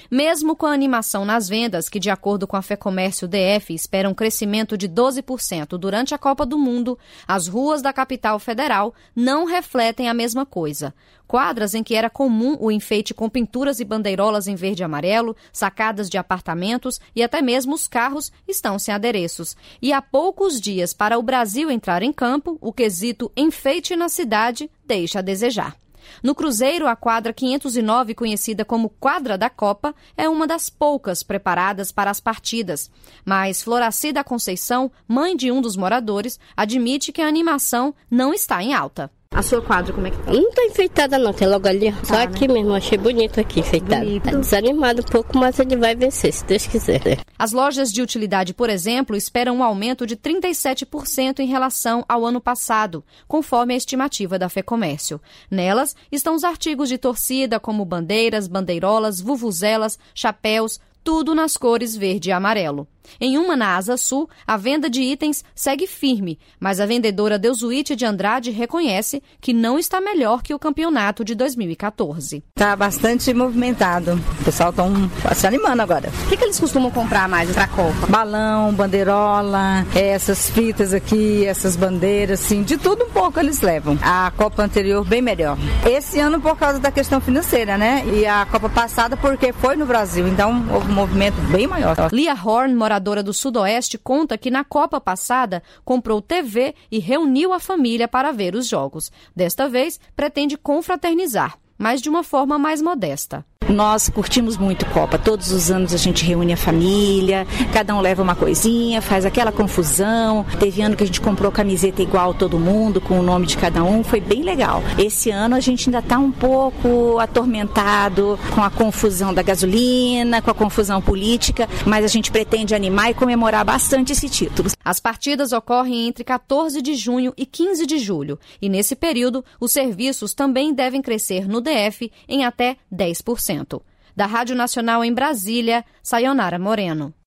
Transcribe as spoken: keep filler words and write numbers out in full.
Mesmo com a animação nas vendas, que de acordo com a Fecomércio D F espera um crescimento de doze por cento durante a Copa do Mundo, as ruas da capital federal não refletem a mesma coisa. Quadras em que era comum o enfeite com pinturas e bandeirolas em verde e amarelo, sacadas de apartamentos e até mesmo os carros estão sem adereços. E há poucos dias para o Brasil entrar em campo, o quesito enfeite na cidade deixa a desejar. No Cruzeiro, a quadra quinhentos e nove, conhecida como Quadra da Copa, é uma das poucas preparadas para as partidas. Mas Floracida Conceição, mãe de um dos moradores, admite que a animação não está em alta. A sua quadra, como é que tá? Não tá enfeitada não, tem logo ali. Tá, só aqui, né? Mesmo, achei bonito aqui, enfeitado. Bonito. Tá desanimado um pouco, mas ele vai vencer, se Deus quiser. As lojas de utilidade, por exemplo, esperam um aumento de trinta e sete por cento em relação ao ano passado, conforme a estimativa da Fecomércio. Nelas estão os artigos de torcida, como bandeiras, bandeirolas, vuvuzelas, chapéus, tudo nas cores verde e amarelo. Em uma na Asa Sul, a venda de itens segue firme, mas a vendedora Deusuíte de Andrade reconhece que não está melhor que o campeonato de dois mil e quatorze. Está bastante movimentado. O pessoal está se animando agora. O que, que eles costumam comprar mais para a Copa? Balão, bandeirola, essas fitas aqui, essas bandeiras, assim, de tudo um pouco eles levam. A Copa anterior bem melhor. Esse ano por causa da questão financeira, né? E a Copa passada porque foi no Brasil, então houve um movimento bem maior. Lia Horn, moradora do Sudoeste, conta que na Copa passada comprou T V e reuniu a família para ver os jogos. Desta vez, pretende confraternizar, mas de uma forma mais modesta. Nós curtimos muito Copa, todos os anos a gente reúne a família, cada um leva uma coisinha, faz aquela confusão. Teve ano que a gente comprou camiseta igual todo mundo, com o nome de cada um, foi bem legal. Esse ano a gente ainda está um pouco atormentado com a confusão da gasolina, com a confusão política, mas a gente pretende animar e comemorar bastante esse título. As partidas ocorrem entre quatorze de junho e quinze de julho, e nesse período os serviços também devem crescer no D F em até dez por cento. Da Rádio Nacional em Brasília, Sayonara Moreno.